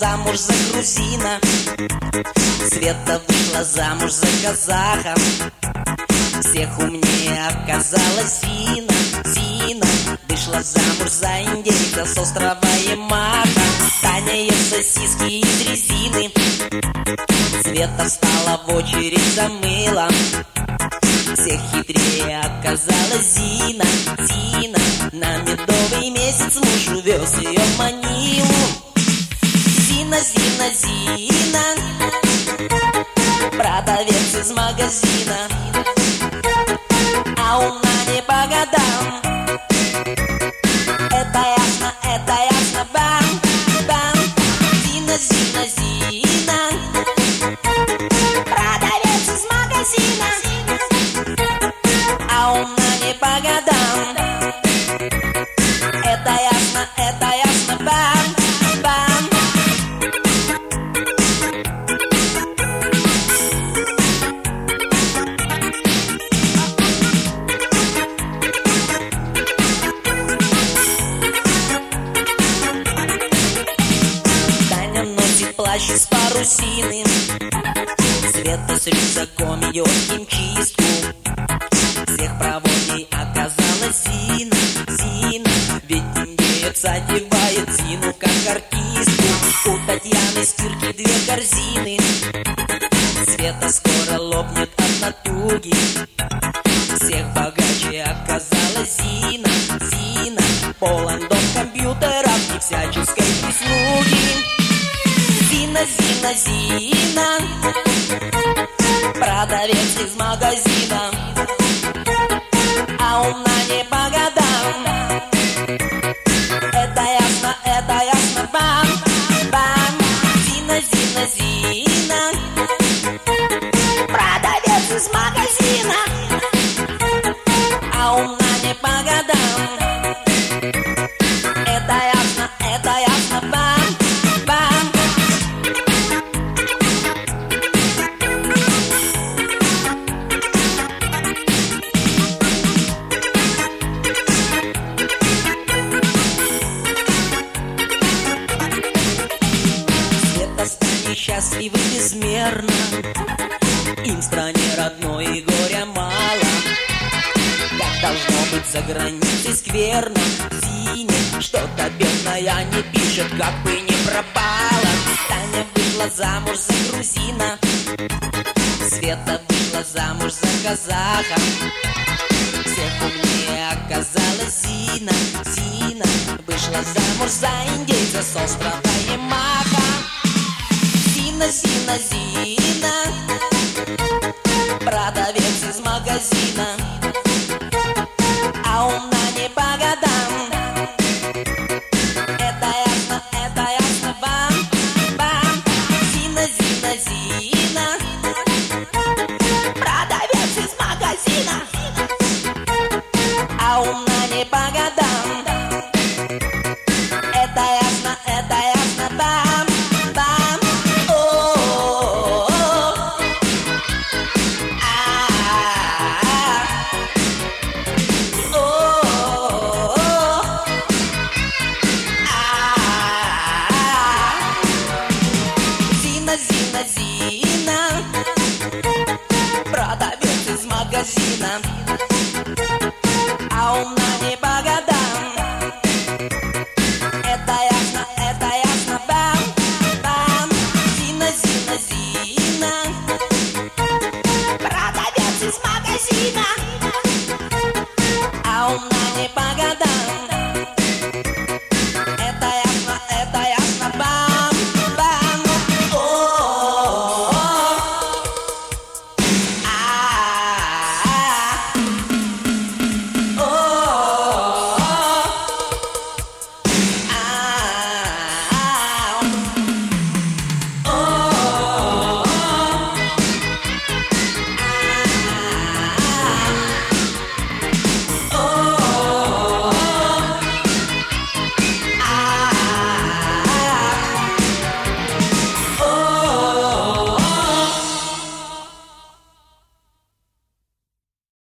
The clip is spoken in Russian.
замуж за грузина, Света вышла замуж за казаха. Всех умнее оказалась Зина. Зина вышла замуж за индейца с острова Ямаха. Таня ест сосиски из резины. Света встала в очередь за мылом. Всех хитрее оказалась Зина. Зина на медовый месяц муж увез ее в Манилу. Зина, Зина, Зина, продавец из магазина, а умна не по годам. Это ясно, бам, бам. Зина, Зина, Зина, продавец из магазина, а умна не по годам. Это ясно, бам, бам. Таня носит плащ из парусины. Света с рюкзаком идет в химчистку. Всех проворней оказалась Зина. Зина, ведь индеец одевает Зину как артистку. У Татьяны стирки 2 корзины. Света скоро лопнет от натуги. Всех богаче оказалась Зина. Зина, полон дом компьютеров и всяческой прислуги. Зина, Зина, Зина, продавец из магазина, а умна не по годам. Это ясно, бам, бам. Зина, Зина, Зина, продавец из магазина, а умна не по годам. Это ясно, бам, бам. Света станет счастливы безмерно. Им в стране родной и горя мало. Как должно быть за границей скверно. Зине что-то бедная не пишет, как бы не пропала. Таня вышла замуж за грузина. Света вышла замуж за казаха. Всех умнее оказалась Зина. Зина вышла замуж за индейца с острова Ямаха. Зина, Зина, Зина, продавец из магазина, а умна не по годам. Это ясно, бам, бам. Зина, Зина, Зина, продавец из магазина, а умна не по годам. Это ясно, бам, бам. О-о-о-о. Зина, Зина, Зина, продавец из магазина,